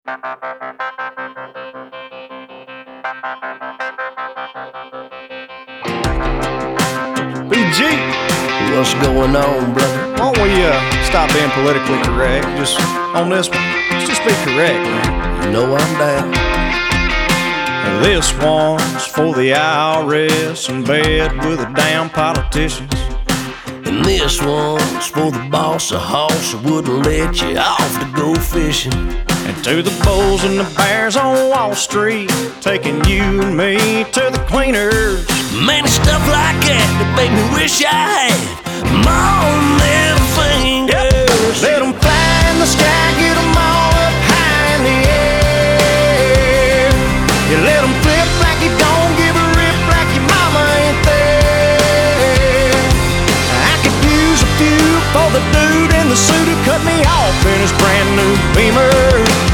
BG, What's going on, brother? why don't we stop being politically correct? Just on this one, let's just be correct, man. You know I'm down. And this one's for the IRS in bed with the damn politicians. And this one's for the boss of hoss who wouldn't let you off to go fishing. And to the bulls and the bears on Wall Street, taking you and me to the cleaners. Man, it's stuff like that that make me wish I had more than fingers. Let them fly in the sky, get them all up high in the air. You let them flip like you don't give a rip, like your mama ain't there. I could use a few for the dude in the suit who cut me off in his brand new Beamer.